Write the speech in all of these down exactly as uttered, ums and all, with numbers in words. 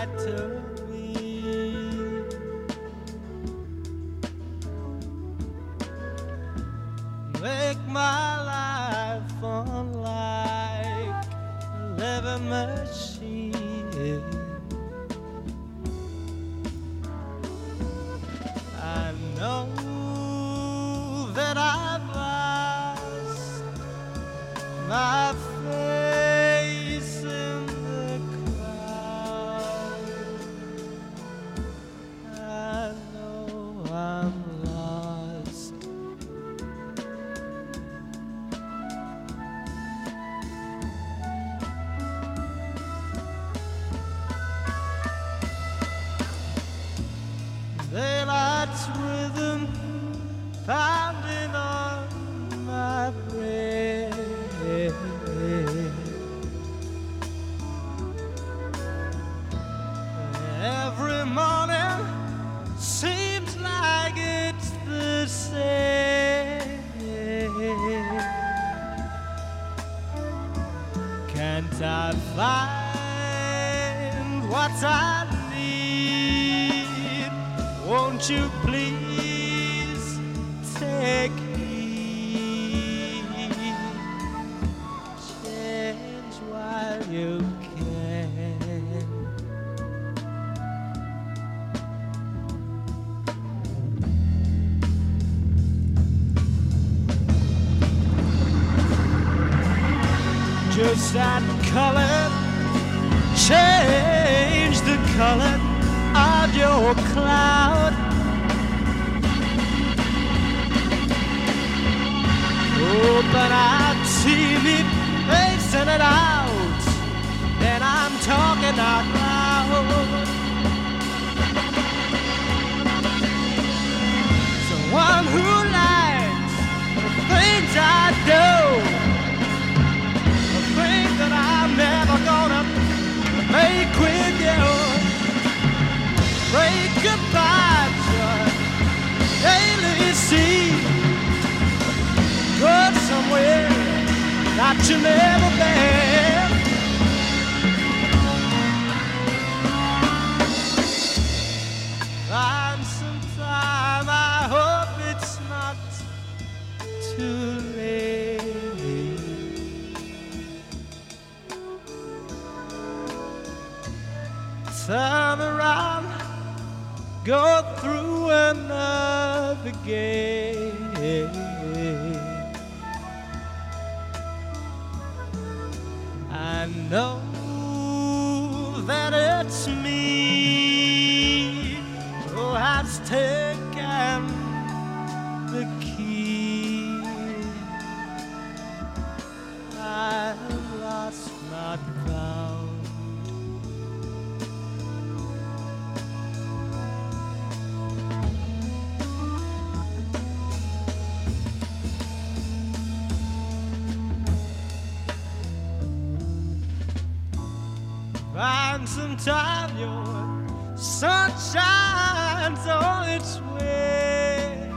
lied to me. Make my life unlike a living machine. I know that I've lost my face in the crowd. I know I'm lost. Daylight's rhythm pounding on my brain. Every morning seems like it's the same. Can't I find what I need? Won't you please take heed? Change while you can. Just add color, change the color of your cloud. Open out, see me facing it out, and I'm talking out loud. Someone who likes the things I do, the things that I'm never gonna make with you. Break goodbye, joy, daily see. Go somewhere that you never been. Find some time, I hope it's not too late. Turn around, go through another gate. I know that it's me who has taken the key. I've lost, not found. Find some time, your sun shines on its way.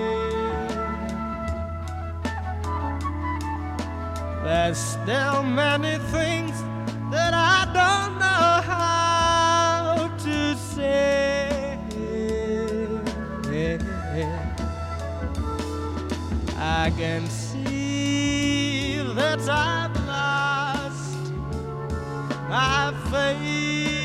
There's still many things that I don't know how to say. I can see that I've lost my faith